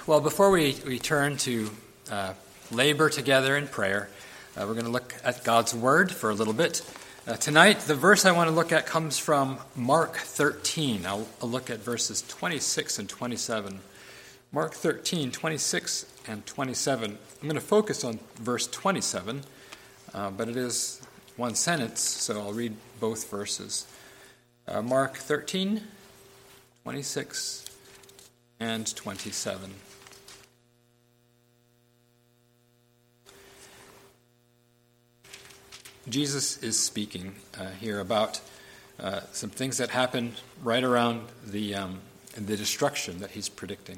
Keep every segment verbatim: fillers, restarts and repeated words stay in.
Well, before we, we turn to uh, labor together in prayer, uh, we're going to look at God's Word for a little bit. Uh, tonight, the verse I want to look at comes from Mark thirteen. I'll, I'll look at verses twenty-six and twenty-seven. Mark thirteen, twenty-six and twenty-seven. I'm going to focus on verse twenty-seven, uh, but it is one sentence, so I'll read both verses. Uh, Mark thirteen, twenty-six and twenty-seven. Jesus is speaking uh, here about uh, some things that happen right around the um, the destruction that he's predicting.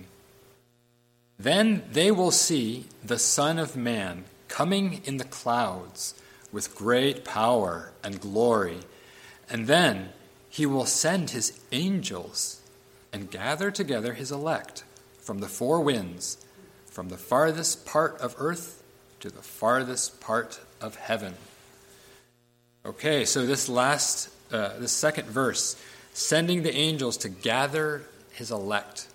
Then they will see the Son of Man coming in the clouds with great power and glory, and then he will send his angels and gather together his elect from the four winds, from the farthest part of earth to the farthest part of heaven. Okay, so this last, uh, this second verse, sending the angels to gather his elect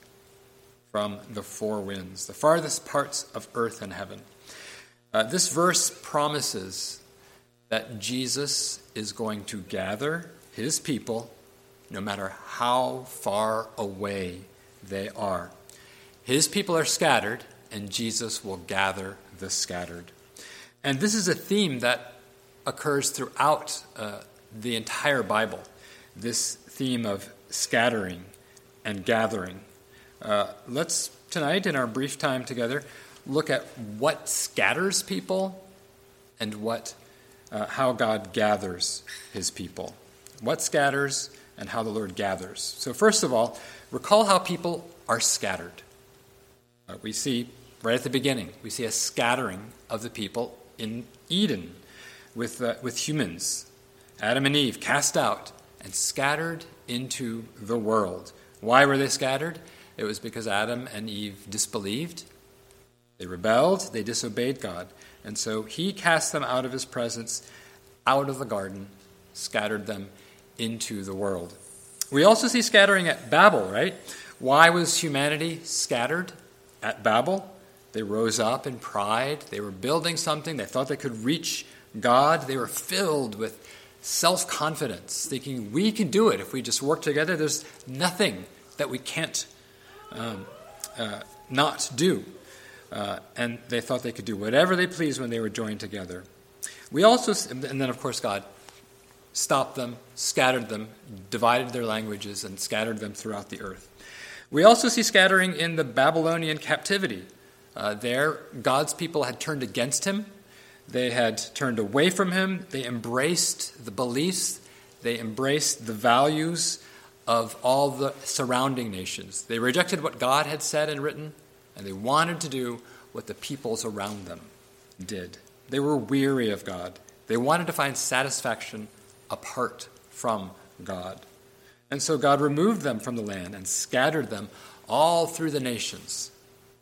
from the four winds, the farthest parts of earth and heaven. Uh, this verse promises that Jesus is going to gather his people no matter how far away they are. His people are scattered, and Jesus will gather the scattered. And this is a theme that occurs throughout uh, the entire Bible, this theme of scattering and gathering. Uh, let's, tonight, in our brief time together, look at what scatters people and what, uh, how God gathers his people. What scatters and how the Lord gathers. So first of all, recall how people are scattered. Uh, we see, right at the beginning, we see a scattering of the people in Eden. With, uh, with humans, Adam and Eve cast out and scattered into the world. Why were they scattered? It was because Adam and Eve disbelieved, they rebelled, they disobeyed God. And so he cast them out of his presence, out of the garden, scattered them into the world. We also see scattering at Babel, right? Why was humanity scattered at Babel? They rose up in pride. They were building something. They thought they could reach God. They were filled with self-confidence, thinking we can do it if we just work together. There's nothing that we can't um, uh, not do. Uh, and they thought they could do whatever they pleased when they were joined together. We also, and then of course God stopped them, scattered them, divided their languages, and scattered them throughout the earth. We also see scattering in the Babylonian captivity. Uh, there, God's people had turned against him. They had turned away from him. They embraced the beliefs. They embraced the values of all the surrounding nations. They rejected what God had said and written, and they wanted to do what the peoples around them did. They were weary of God. They wanted to find satisfaction apart from God. And so God removed them from the land and scattered them all through the nations.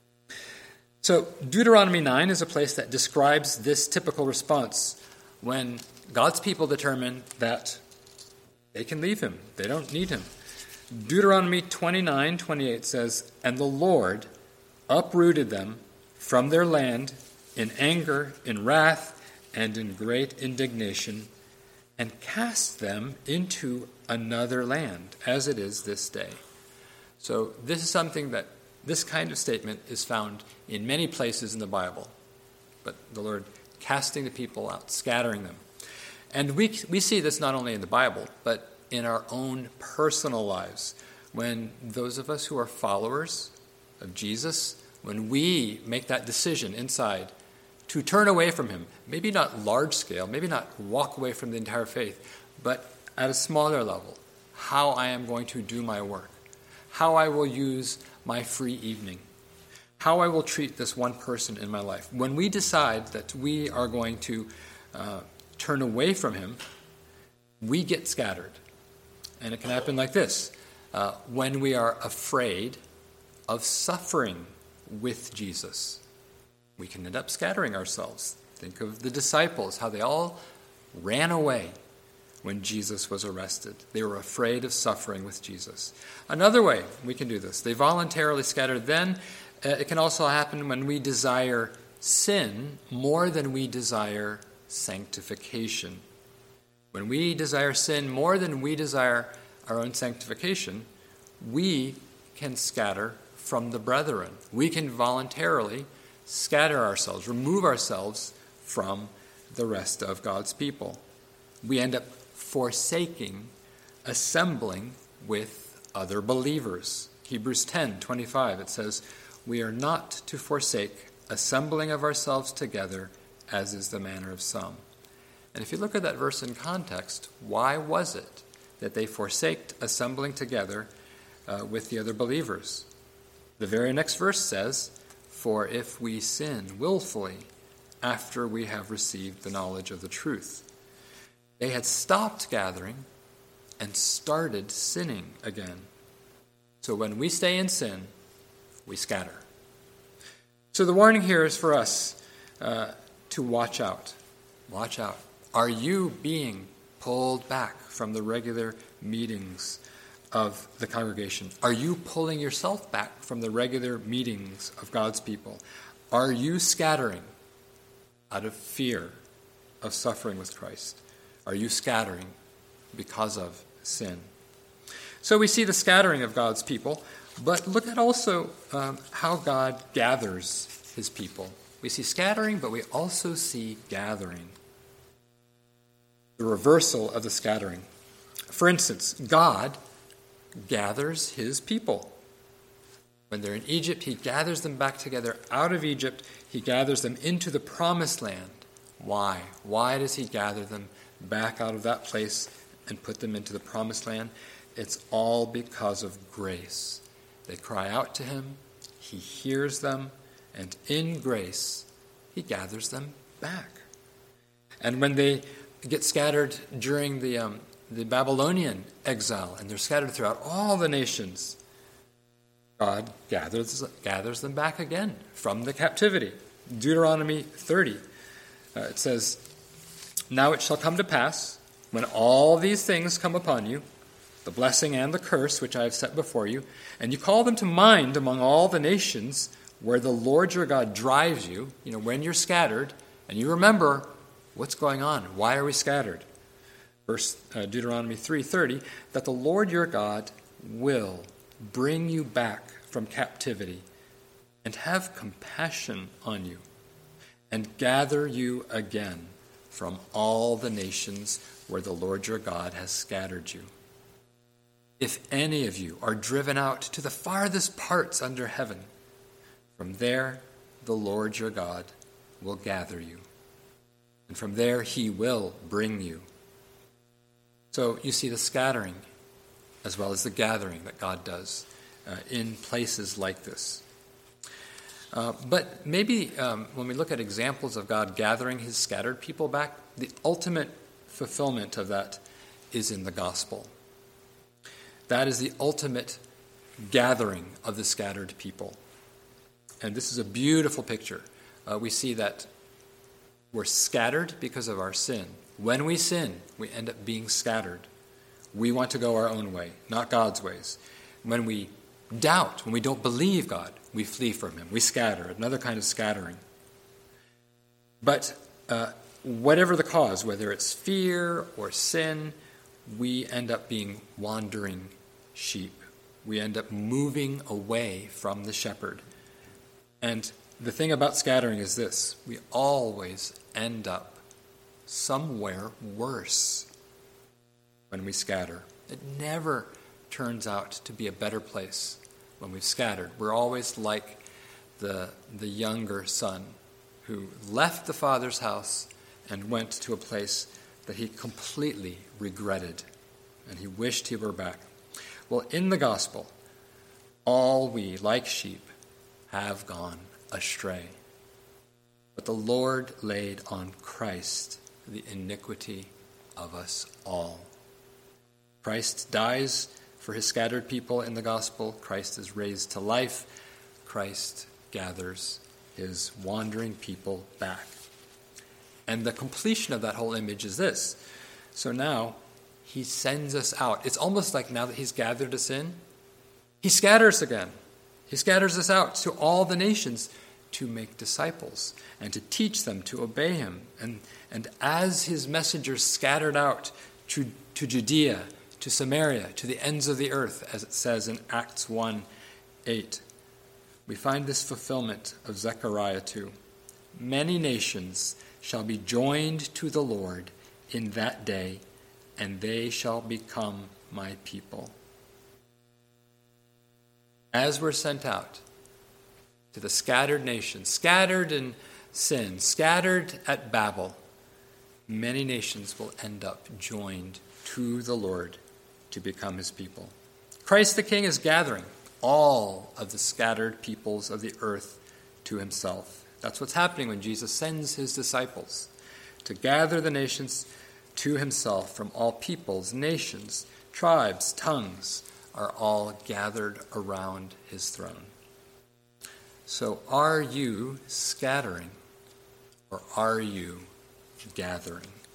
So Deuteronomy nine is a place that describes this typical response when God's people determine that they can leave him. They don't need him. Deuteronomy twenty-nine twenty-eight says, "And the Lord uprooted them from their land in anger, in wrath, and in great indignation, and cast them into another land, as it is this day." So this is something that This kind of statement is found in many places in the Bible, but the Lord casting the people out, scattering them. And we we see this not only in the Bible, but in our own personal lives. When those of us who are followers of Jesus, when we make that decision inside to turn away from him, maybe not large scale, maybe not walk away from the entire faith, but at a smaller level, how I am going to do my work, how I will use my free evening, how I will treat this one person in my life. When we decide that we are going to uh, turn away from him, we get scattered. And it can happen like this. Uh, when we are afraid of suffering with Jesus, we can end up scattering ourselves. Think of the disciples, how they all ran away when Jesus was arrested. They were afraid of suffering with Jesus. Another way we can do this, they voluntarily scattered then. Uh, it can also happen when we desire sin more than we desire sanctification. When we desire sin more than we desire our own sanctification, we can scatter from the brethren. We can voluntarily scatter ourselves, remove ourselves from the rest of God's people. We end up forsaking assembling with other believers. Hebrews ten twenty-five, it says, "We are not to forsake assembling of ourselves together, as is the manner of some." And if you look at that verse in context, why was it that they forsaked assembling together uh, with the other believers? The very next verse says, "For if we sin willfully after we have received the knowledge of the truth." They had stopped gathering and started sinning again. So when we stay in sin, we scatter. So the warning here is for us uh, to watch out. Watch out. Are you being pulled back from the regular meetings of the congregation? Are you pulling yourself back from the regular meetings of God's people? Are you scattering out of fear of suffering with Christ? Are you scattering because of sin? So we see the scattering of God's people, but look at also um, how God gathers his people. We see scattering, but we also see gathering. The reversal of the scattering. For instance, God gathers his people. When they're in Egypt, he gathers them back together out of Egypt. He gathers them into the promised land. Why? Why does he gather them back out of that place and put them into the promised land? It's all because of grace. They cry out to him, he hears them, and in grace, he gathers them back. And when they get scattered during the um, the Babylonian exile, and they're scattered throughout all the nations, God gathers gathers them back again from the captivity. Deuteronomy thirty, uh, it says, "Now it shall come to pass, when all these things come upon you, the blessing and the curse which I have set before you, and you call them to mind among all the nations where the Lord your God drives you," you know, when you're scattered, and you remember what's going on. Why are we scattered? Verse uh, Deuteronomy three thirty, "That the Lord your God will bring you back from captivity and have compassion on you and gather you again from all the nations where the Lord your God has scattered you. If any of you are driven out to the farthest parts under heaven, from there the Lord your God will gather you, and from there he will bring you." So you see the scattering as well as the gathering that God does uh, in places like this. Uh, but maybe um, when we look at examples of God gathering his scattered people back, the ultimate fulfillment of that is in the gospel. That is the ultimate gathering of the scattered people. And this is a beautiful picture. Uh, we see that we're scattered because of our sin. When we sin, we end up being scattered. We want to go our own way, not God's ways. When we doubt, when we don't believe God, we flee from him. We scatter, another kind of scattering. But uh, whatever the cause, whether it's fear or sin, we end up being wandering sheep. We end up moving away from the shepherd. And the thing about scattering is this: we always end up somewhere worse when we scatter. It never turns out to be a better place when we've scattered. We're always like the, the younger son who left the father's house and went to a place that he completely regretted, and he wished he were back. Well, in the gospel, all we, like sheep, have gone astray. But the Lord laid on Christ the iniquity of us all. Christ dies for his scattered people in the gospel. Christ is raised to life. Christ gathers his wandering people back. And the completion of that whole image is this. So now he sends us out. It's almost like now that he's gathered us in, he scatters again. He scatters us out to all the nations to make disciples and to teach them to obey him. And, and as his messengers scattered out to, to Judea, to Samaria, to the ends of the earth, as it says in Acts one eight, we find this fulfillment of Zechariah two. Many nations shall be joined to the Lord in that day, and they shall become my people. As we're sent out to the scattered nations, scattered in sin, scattered at Babel, many nations will end up joined to the Lord to become his people. Christ the King is gathering all of the scattered peoples of the earth to himself. That's what's happening when Jesus sends his disciples to gather the nations to himself from all peoples, nations, tribes, tongues, are all gathered around his throne. So are you scattering or are you gathering?